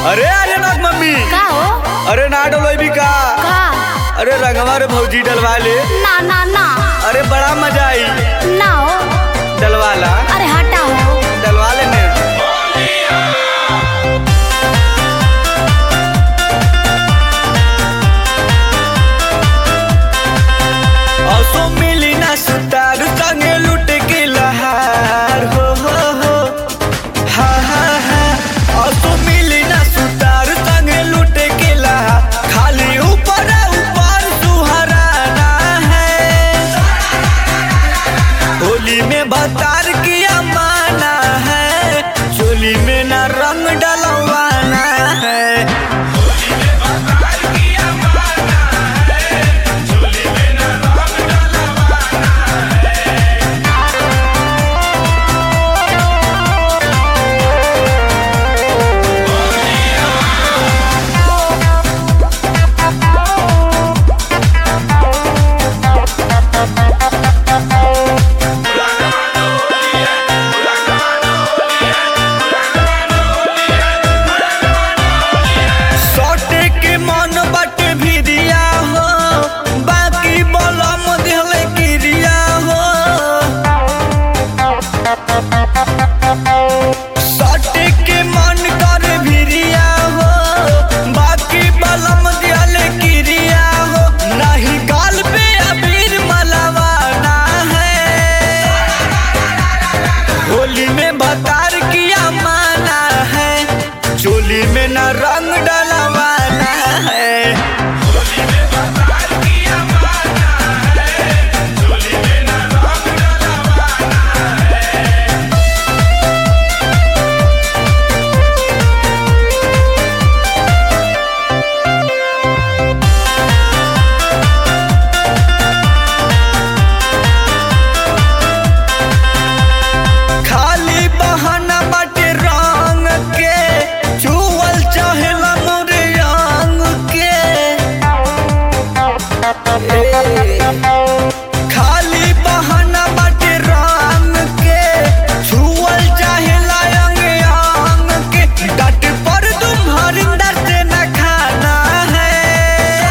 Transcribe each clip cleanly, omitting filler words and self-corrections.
अरे अरे नाग मम्मी का हो? अरे ना डलोई का का? अरे रंगवा रे भौजी डलवा ले। ना ना ना अरे बड़ा मजा आई। ना हो। डलवा ला। अरे हटा हो। डलवा लेने। असो मिली ना सुतार संगे लुट के लहार हो हा हा हा। असो मिली ना सुतार संगे लुट के लहार खाली ऊपर ऊपर सुहाराना है। होली में भतार किया माना है चोली में ना रंग डलवाना है। होली में भतार किया माना है चोली में न रंग डलवाना है। होली में भतार किया माना है चोली में न रंग डलवाना है। खाली बहाना बाटे रंग के छुअल चाहेला अंग अंग के डट पर तुम हरिंदर से न खाना है।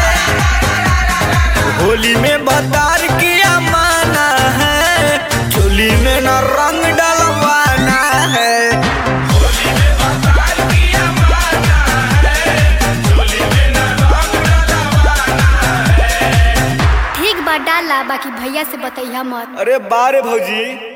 होली में भतार किया माना है चोली में न रंग डलवाना है। होली में भतार किया माना है चोली में न रंग डलवाना है। ठीक बा डाला बाकी भैया से बतैया मत। अरे बारे भौजी।